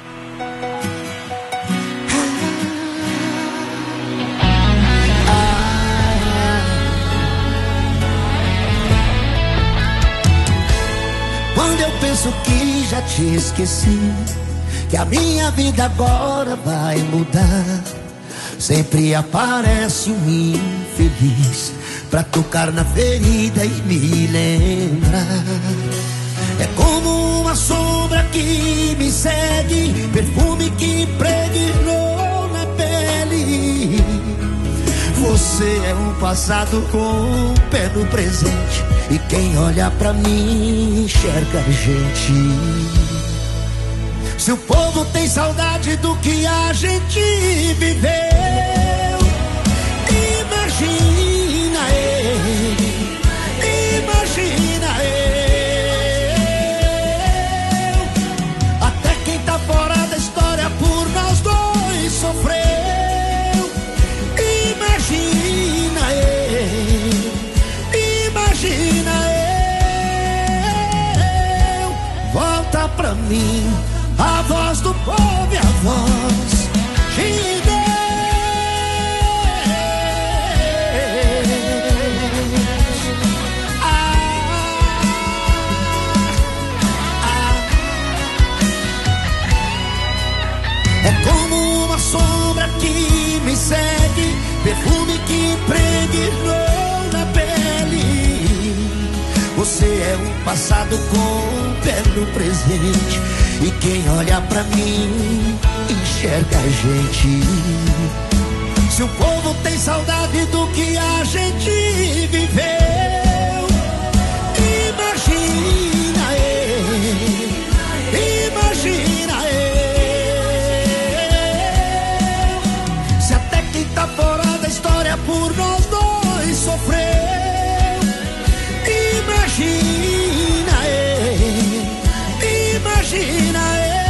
Speaker 9: Quando eu penso que já te esqueci, que a minha vida agora vai mudar, sempre aparece um infeliz pra tocar na ferida e me lembrar. É como uma sombra que me segue, perfume que impregnou na pele. Você é um passado com um pé no presente, e quem olha pra mim enxerga a gente. Se o povo tem saudade do que a gente viveu, imagina eu. Até quem tá fora da história por nós dois sofreu. Imagina eu. Volta pra mim, a voz do povo e a voz de Deus. É como uma sombra que me segue, perfume que impregnou na pele. Você é um passado com um pé no presente, e quem olha pra mim enxerga a gente. Se o povo tem saudade do que a gente viveu, imagina eu, imagina eu. Se até quem tá fora da história por nós dois sofreu, imagina eu, imagina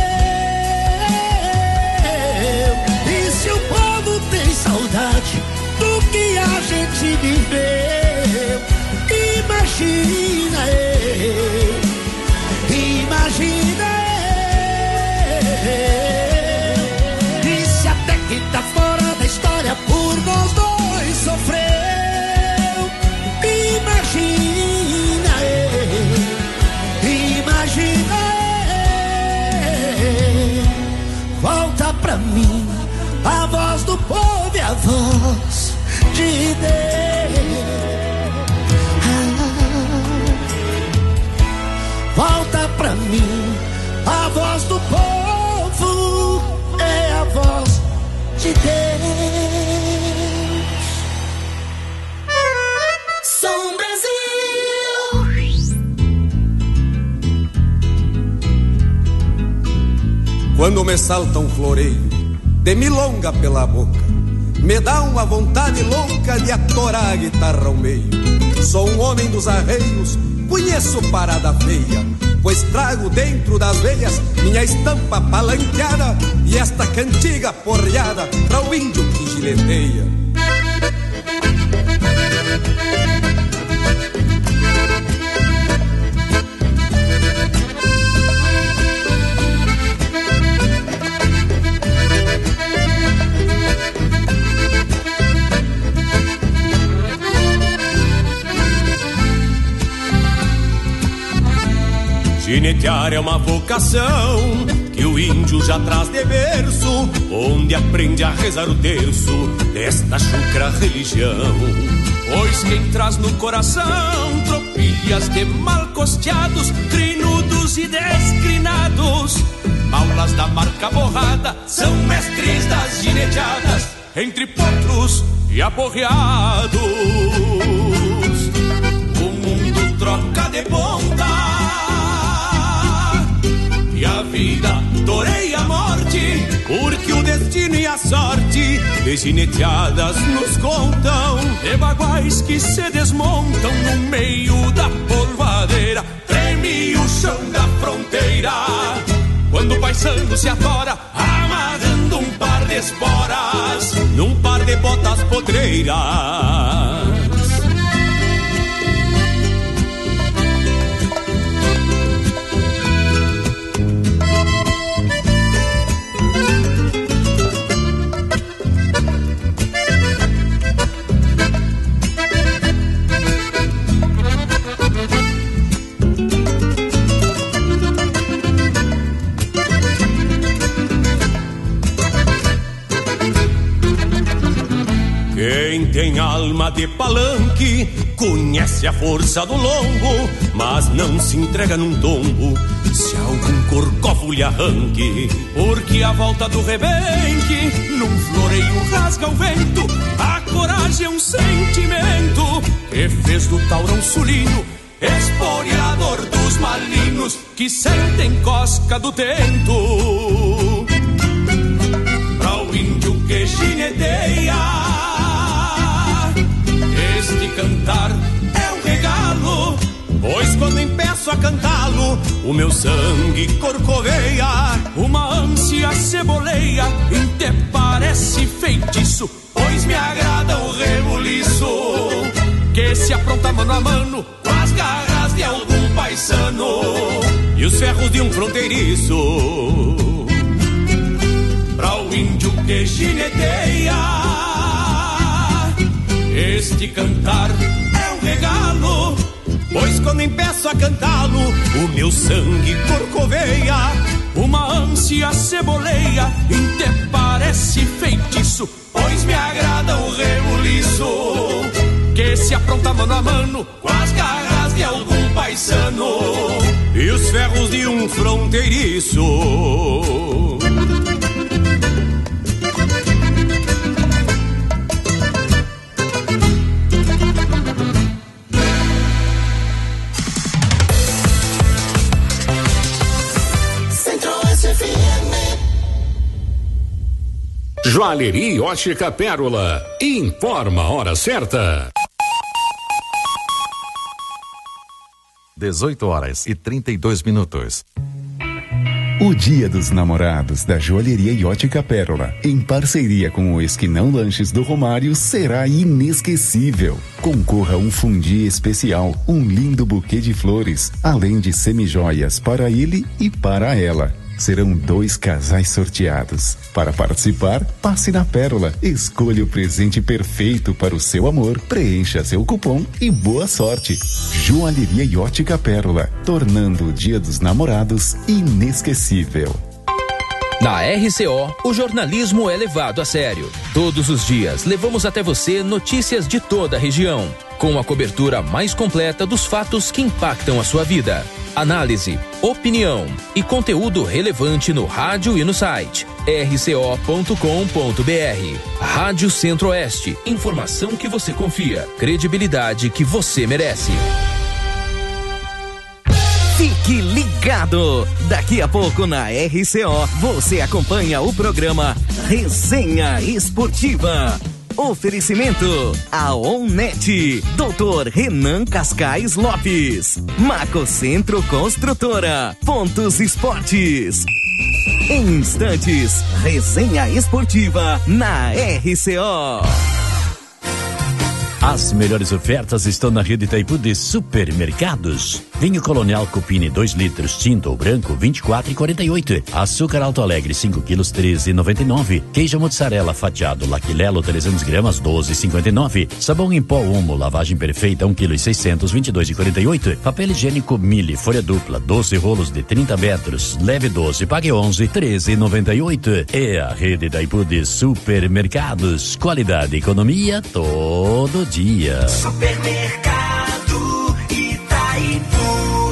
Speaker 9: eu. E se o povo tem saudade do que a gente viveu, imagina eu, imagina eu. E se até quem tá fora da história por nós dois sofreu, imagina eu, imagina eu. Volta pra mim, a voz do povo e a voz de Deus. Volta pra mim, a voz do povo é a voz de Deus.
Speaker 2: Som Brasil.
Speaker 5: Quando me salta um floreio de milonga pela boca, me dá uma vontade louca de atorar a guitarra ao meio. Sou um homem dos arreios, conheço parada feia, pois trago dentro das veias minha estampa palanqueada e esta cantiga porreada pra o índio que gileteia.
Speaker 6: Ginetear é uma vocação que o índio já traz de berço, onde aprende a rezar o terço desta chucra religião.
Speaker 7: Pois quem traz no coração tropilhas de mal costeados, crinudos e descrinados, maulas da marca borrada, são mestres das gineteadas, entre potros e aporreados. O mundo troca de ponta e a vida toreia a morte, porque o destino e a sorte de gineteadas nos contam, de baguais que se desmontam no meio da polvadeira. Treme o chão da fronteira quando o paisano se atora, amarrando um par de esporas num par de botas potreiras.
Speaker 6: Quem tem alma de palanque conhece a força do lombo, mas não se entrega num tombo se algum corcovo lhe arranque.
Speaker 7: Porque a volta do rebenque num floreio rasga o vento, a coragem é um sentimento que fez do taurão sulino esporeador dos malinos que sentem cosca do tento. Pra o índio que gineteia, este cantar é um regalo,
Speaker 6: pois quando empeço a cantá-lo, o meu sangue corcoveia.
Speaker 7: Uma ânsia ceboleia, até parece feitiço, pois me agrada o rebuliço que se apronta mano a mano com a
Speaker 6: garras de algum paisano e os ferros de um fronteiriço. Pra o índio que gineteia, este cantar é um regalo, pois quando empeço a cantá-lo, o meu sangue corcoveia, uma ânsia ceboleia, e te parece feitiço, pois me agrada o rebuliço, que se apronta mano a mano, com as garras de algum paisano, e os ferros de um fronteiriço.
Speaker 8: Joalheria e Ótica Pérola. Informa a hora certa.
Speaker 10: 18h32. O Dia dos Namorados da Joalheria e Ótica Pérola, em parceria com o Esquinão Lanches do Romário, será inesquecível. Concorra a um fundi especial, um lindo buquê de flores, além de semijoias para ele e para ela. Serão 2 casais sorteados. Para participar, passe na Pérola, escolha o presente perfeito para o seu amor, preencha seu cupom e boa sorte. Joalheria e Ótica Pérola, tornando o Dia dos Namorados inesquecível.
Speaker 12: Na RCO, o jornalismo é levado a sério. Todos os dias, levamos até você notícias de toda a região, com a cobertura mais completa dos fatos que impactam a sua vida. Análise, opinião e conteúdo relevante no rádio e no site rco.com.br. Rádio Centro-Oeste, informação que você confia, credibilidade que você merece.
Speaker 14: Fique ligado! Daqui a pouco na RCO você acompanha o programa Resenha Esportiva. Oferecimento a Onnet, Dr. Renan Cascais Lopes, Macocentro Construtora, Pontos Esportes. Em instantes, Resenha Esportiva na RCO.
Speaker 24: As melhores ofertas estão na rede Itaipu de supermercados. Vinho Colonial Cupini 2 litros, tinto ou branco, 24,48. Açúcar Alto Alegre 5 quilos, 13,99. Queijo mozzarella fatiado Laquilelo 300 gramas, 12,59. Sabão em pó Omo, lavagem perfeita 1 quilo e 600, 22,48. Papel higiênico Mille, folha dupla, 12 rolos de 30 metros, leve 12, pague 11, 13,98. É a rede Itaipu de supermercados. Qualidade e economia todo dia.
Speaker 2: Supermercado Itaipu.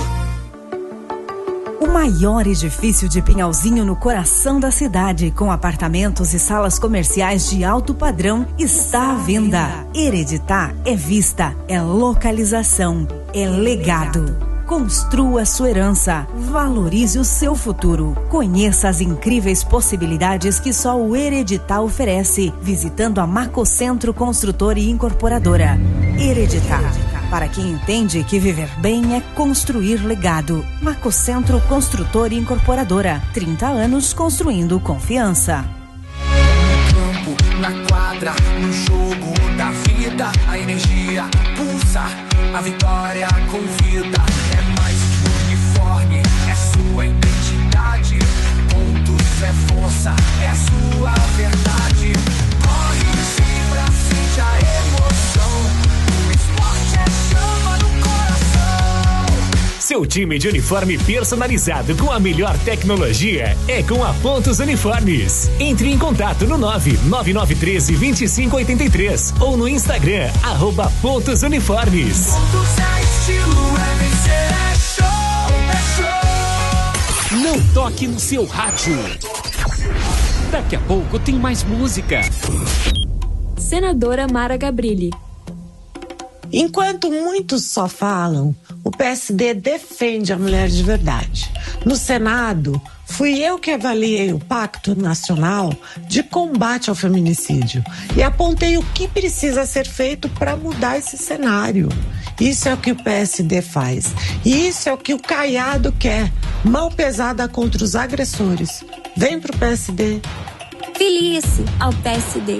Speaker 25: O maior edifício de Pinhalzinho no coração da cidade, com apartamentos e salas comerciais de alto padrão, está à venda. Hereditar é vista, é localização, é legado. Construa sua herança, valorize o seu futuro. Conheça as incríveis possibilidades que só o Hereditar oferece, visitando a Macocentro Construtora e Incorporadora. Hereditar, para quem entende que viver bem é construir legado. Macocentro Construtora e Incorporadora, 30 anos construindo confiança.
Speaker 2: No campo, na quadra, no jogo da vida, a energia pulsa, a vitória convida. É mais que uniforme, é sua identidade. Pontos é força, é sua verdade. Corre, vibra, sente a emoção. O esporte é chama no coração.
Speaker 20: Seu time de uniforme personalizado com a melhor tecnologia é com a Pontos Uniformes. Entre em contato no 99913-2583 ou no Instagram, @Pontos Uniformes.
Speaker 2: Pontos é estilo, é vencer, é show, é show.
Speaker 20: Não toque no seu rádio. Daqui a pouco tem mais música.
Speaker 26: Senadora Mara Gabrilli.
Speaker 27: Enquanto muitos só falam, o PSD defende a mulher de verdade. No Senado, fui eu que avaliei o Pacto Nacional de Combate ao Feminicídio e apontei o que precisa ser feito para mudar esse cenário. Isso é o que o PSD faz. E isso é o que o Caiado quer. Mão pesada contra os agressores. Vem pro PSD.
Speaker 26: Filie-se ao PSD.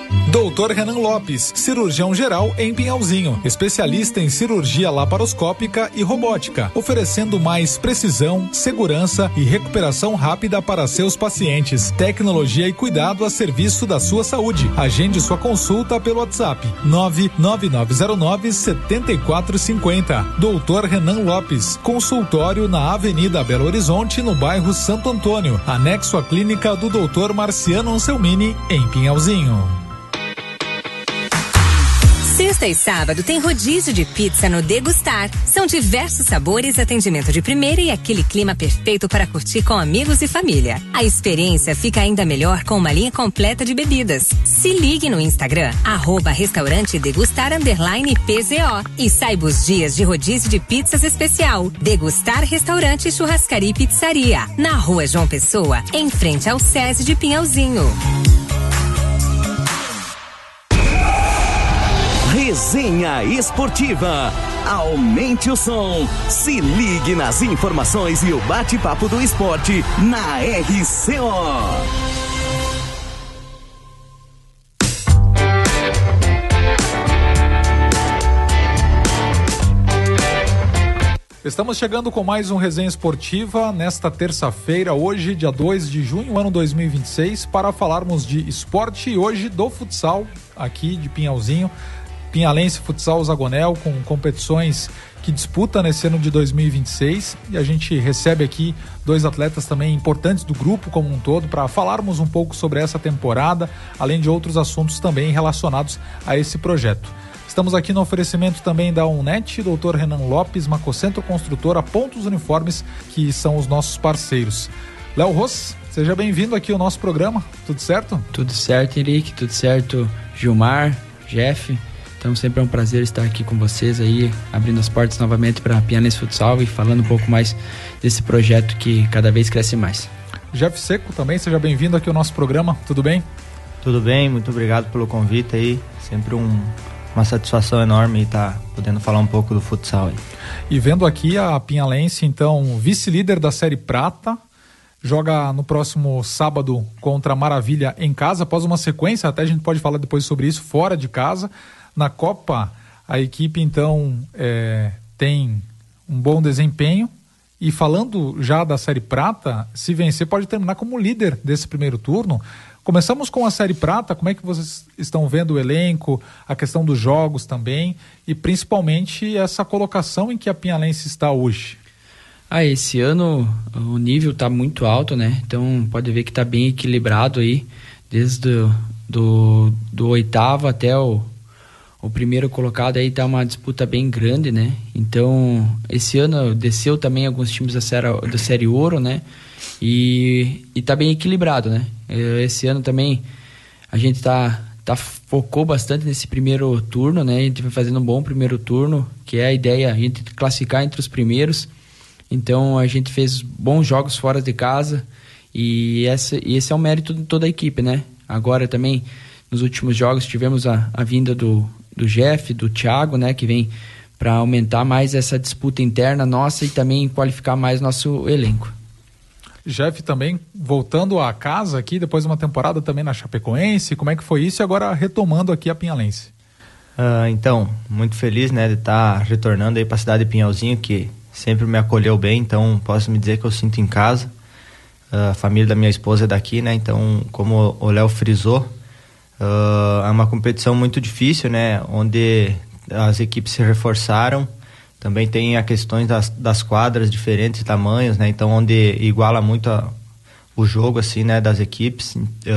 Speaker 13: Dr. Renan Lopes, cirurgião geral em Pinhalzinho, especialista em cirurgia laparoscópica e robótica, oferecendo mais precisão, segurança e recuperação rápida para seus pacientes. Tecnologia e cuidado a serviço da sua saúde. Agende sua consulta pelo WhatsApp 99909-7450. Dr. Renan Lopes, consultório na Avenida Belo Horizonte, no bairro Santo Antônio, anexo à clínica do Dr. Marciano Anselmini, em Pinhalzinho.
Speaker 15: Sexta e sábado tem rodízio de pizza no Degustar. São diversos sabores, atendimento de primeira e aquele clima perfeito para curtir com amigos e família. A experiência fica ainda melhor com uma linha completa de bebidas. Se ligue no Instagram, @restaurante degustar _PZO e saiba os dias de rodízio de pizzas especial. Degustar Restaurante, Churrascaria e Pizzaria, na Rua João Pessoa, em frente ao SESI de Pinhalzinho.
Speaker 14: Resenha Esportiva. Aumente o som. Se ligue nas informações e o bate-papo do esporte na RCO.
Speaker 13: Estamos chegando com mais um Resenha Esportiva nesta terça-feira, hoje, dia 2 de junho, ano 2026, para falarmos de esporte e hoje do futsal aqui de Pinhalzinho. Pinhalense Futsal Zagonel, com competições que disputa nesse ano de 2026, e a gente recebe aqui dois atletas também importantes do grupo como um todo para falarmos um pouco sobre essa temporada, além de outros assuntos também relacionados a esse projeto. Estamos aqui no oferecimento também da Unnet, Dr. Renan Lopes, Macocentro Construtora, Pontos Uniformes, que são os nossos parceiros. Léo Ross, seja bem-vindo aqui ao nosso programa, tudo certo?
Speaker 16: Tudo certo, Henrique, tudo certo, Gilmar, Jeff. Então sempre é um prazer estar aqui com vocês aí, abrindo as portas novamente para a Pinhalense Futsal e falando um pouco mais desse projeto que cada vez cresce mais.
Speaker 13: Jeff Seco também, seja bem-vindo aqui ao nosso programa, tudo bem?
Speaker 17: Tudo bem, muito obrigado pelo convite aí, sempre uma satisfação enorme estar podendo falar um pouco do futsal aí.
Speaker 13: E vendo aqui a Pinhalense, então, vice-líder da Série Prata, joga no próximo sábado contra a Maravilha em casa, após uma sequência, até a gente pode falar depois sobre isso, fora de casa. Na Copa, a equipe então tem um bom desempenho e falando já da Série Prata, se vencer pode terminar como líder desse primeiro turno. Começamos com a Série Prata, como é que vocês estão vendo o elenco, a questão dos jogos também e principalmente essa colocação em que a Pinhalense está hoje?
Speaker 16: Esse ano o nível está muito alto, né? Então pode ver que está bem equilibrado aí, desde do oitavo até o primeiro colocado aí, tá uma disputa bem grande, né? Então, esse ano desceu também alguns times da série Ouro, né? E tá bem equilibrado, né? Esse ano também a gente focou bastante nesse primeiro turno, né? A gente vai fazendo um bom primeiro turno, que é a ideia, a gente classificar entre os primeiros. Então, a gente fez bons jogos fora de casa e esse é o mérito de toda a equipe, né? Agora também, nos últimos jogos, tivemos a vinda do Jeff, do Thiago, né, que vem para aumentar mais essa disputa interna nossa e também qualificar mais nosso elenco.
Speaker 13: Jeff também voltando a casa aqui, depois de uma temporada também na Chapecoense, como é que foi isso e agora retomando aqui a Pinhalense?
Speaker 17: Então, muito feliz, né, de estar retornando aí para a cidade de Pinhalzinho, que sempre me acolheu bem, então posso me dizer que eu sinto em casa. A família da minha esposa é daqui, né, então como o Léo frisou, é uma competição muito difícil, né? Onde as equipes se reforçaram. Também tem a questão das quadras, diferentes tamanhos, né? Então, onde iguala muito o jogo, assim, né? Das equipes.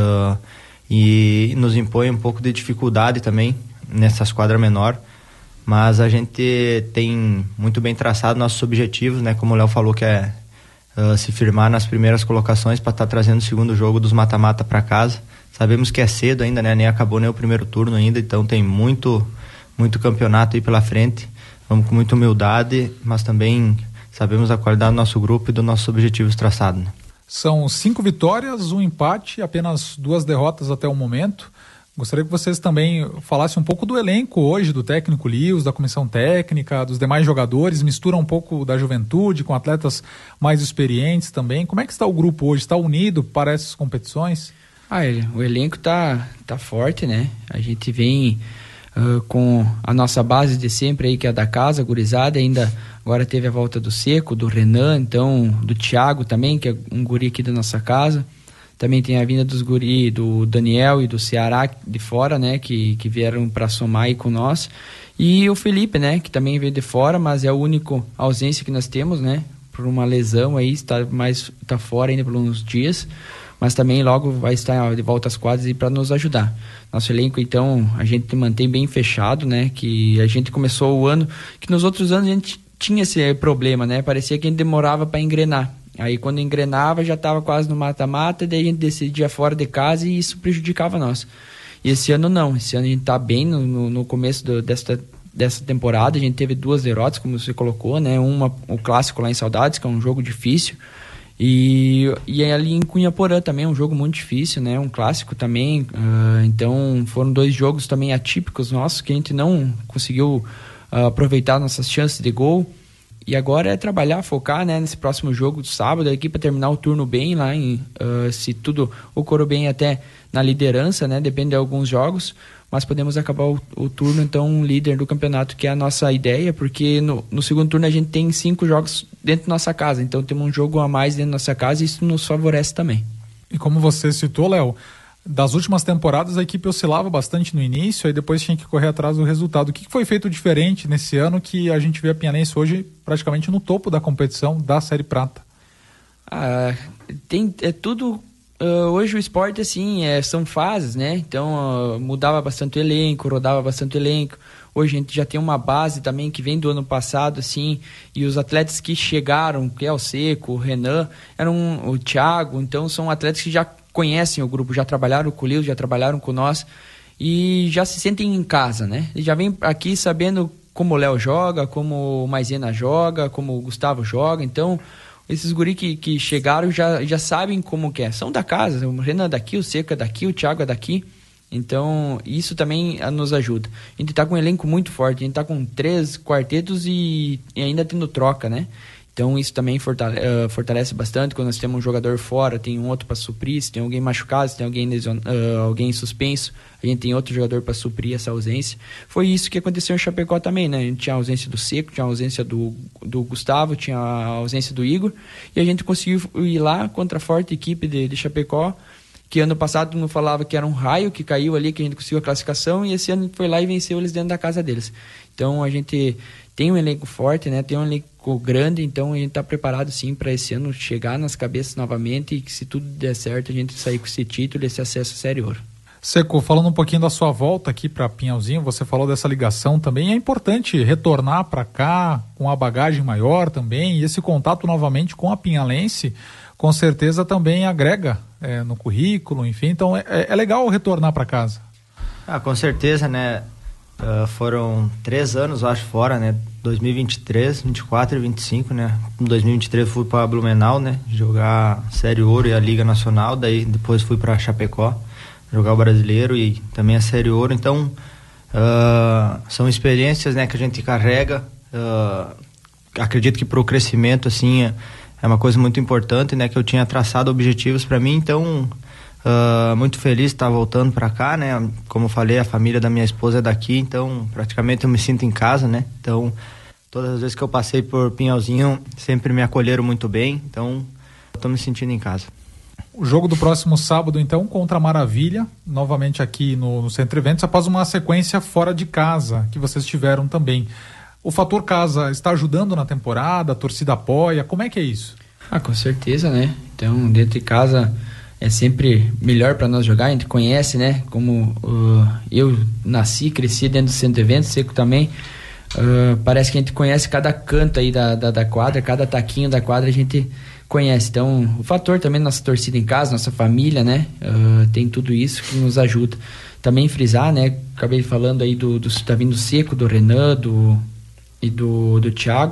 Speaker 17: E nos impõe um pouco de dificuldade também nessas quadras menores. Mas a gente tem muito bem traçado nossos objetivos, né? Como o Léo falou, que é se firmar nas primeiras colocações para estar trazendo o segundo jogo dos mata-mata para casa. Sabemos que é cedo ainda, né? Nem acabou nem o primeiro turno ainda, então tem muito campeonato aí pela frente. Vamos com muita humildade, mas também sabemos a qualidade do nosso grupo e dos nossos objetivos traçados, né?
Speaker 13: São 5 vitórias, 1 empate, apenas 2 derrotas até o momento. Gostaria que vocês também falassem um pouco do elenco hoje, do técnico Lios, da comissão técnica, dos demais jogadores, mistura um pouco da juventude com atletas mais experientes também. Como é que está o grupo hoje? Está unido para essas competições?
Speaker 16: O elenco tá forte, né? A gente vem com a nossa base de sempre aí, que é da casa, a gurizada. Ainda agora teve a volta do Seco, do Renan, então do Thiago também, que é um guri aqui da nossa casa. Também tem a vinda dos guri, do Daniel e do Ceará de fora, né? Que vieram para somar aí com nós. E o Felipe, né? Que também veio de fora, mas é a única ausência que nós temos, né? Por uma lesão aí, está fora ainda por uns dias. Mas também logo vai estar de volta às quadras para nos ajudar. Nosso elenco, então, a gente mantém bem fechado, né? Que a gente começou o ano, que nos outros anos a gente tinha esse problema, né? Parecia que a gente demorava para engrenar. Aí quando engrenava já estava quase no mata-mata, daí a gente decidia fora de casa e isso prejudicava nós. E esse ano não, esse ano a gente está bem no começo dessa temporada. A gente teve 2 derrotas, como você colocou, né? O clássico lá em Saudades, que é um jogo difícil. E ali em Cunhaporã também é um jogo muito difícil, né? Um clássico também. Então foram 2 jogos também atípicos nossos que a gente não conseguiu aproveitar nossas chances de gol. E agora é trabalhar, focar, né, nesse próximo jogo do sábado aqui para terminar o turno bem lá, se tudo ocorrer bem até na liderança, né? Depende de alguns jogos, mas podemos acabar o turno então líder do campeonato, que é a nossa ideia, porque no segundo turno a gente tem 5 jogos dentro da nossa casa, então temos um jogo a mais dentro da nossa casa e isso nos favorece também.
Speaker 13: E como você citou, Léo, das últimas temporadas a equipe oscilava bastante no início, aí depois tinha que correr atrás do resultado. O que foi feito diferente nesse ano que a gente vê a Pinhalense hoje praticamente no topo da competição da Série Prata?
Speaker 16: Tudo... hoje o esporte, assim, são fases, né? Então, mudava bastante o elenco, rodava bastante o elenco. Hoje a gente já tem uma base também que vem do ano passado, assim, e os atletas que chegaram, que é o Seco, o Renan, o Thiago, então são atletas que já conhecem o grupo, já trabalharam com o Lilo, já trabalharam com nós e já se sentem em casa, né? E já vem aqui sabendo como o Léo joga, como o Maisena joga, como o Gustavo joga, então... Esses guri que chegaram já sabem como que é. São da casa, o Renan é daqui, o Seco é daqui, o Thiago é daqui. Então, isso também nos ajuda. A gente tá com um elenco muito forte, a gente tá com 3 quartetos e ainda tendo troca, né? Então, isso também fortalece bastante. Quando nós temos um jogador fora, tem um outro para suprir. Se tem alguém machucado, se tem alguém suspenso, a gente tem outro jogador para suprir essa ausência. Foi isso que aconteceu em Chapecó também, né? A gente tinha a ausência do Seco, tinha a ausência do Gustavo, tinha a ausência do Igor. E a gente conseguiu ir lá contra a forte equipe de Chapecó, que ano passado não falava que era um raio que caiu ali, que a gente conseguiu a classificação, e esse ano a gente foi lá e venceu eles dentro da casa deles. Então, a gente tem um elenco forte, né? Tem um elenco grande, então a gente está preparado sim para esse ano chegar nas cabeças novamente e que, se tudo der certo, a gente sair com esse título e esse acesso à Série Ouro.
Speaker 13: Seco, falando um pouquinho da sua volta aqui para Pinhalzinho, você falou dessa ligação também, é importante retornar para cá com a bagagem maior também, e esse contato novamente com a Pinhalense com certeza também agrega no currículo, enfim, então é legal retornar para casa.
Speaker 17: Com certeza, né? Foram 3 anos, eu acho, fora, né? 2023, 24 e 25, né? Em 2023 fui para Blumenau, né? Jogar Série Ouro e a Liga Nacional, daí depois fui para Chapecó, jogar o Brasileiro e também a Série Ouro. Então, são experiências, né, que a gente carrega. Acredito que para o crescimento, assim, é uma coisa muito importante, né? Que eu tinha traçado objetivos para mim, então... muito feliz de estar voltando para cá, né? Como eu falei, a família da minha esposa é daqui, então praticamente eu me sinto em casa, né? Então, todas as vezes que eu passei por Pinhalzinho, sempre me acolheram muito bem, então eu estou me sentindo em casa.
Speaker 13: O jogo do próximo sábado, então, contra a Maravilha, novamente aqui no Centro Eventos, após uma sequência fora de casa, que vocês tiveram também. O fator casa está ajudando na temporada, a torcida apoia, como é que é isso?
Speaker 16: Com certeza, né? Então, dentro de casa... é sempre melhor para nós jogar, a gente conhece, né? Como eu nasci, cresci dentro do Centro de Eventos, Seco também. Parece que a gente conhece cada canto aí da quadra, cada taquinho da quadra a gente conhece. Então, o fator também da nossa torcida em casa, nossa família, né? Tem tudo isso que nos ajuda. Também frisar, né? Acabei falando aí tá vindo o Seco, do Renan, e do Thiago.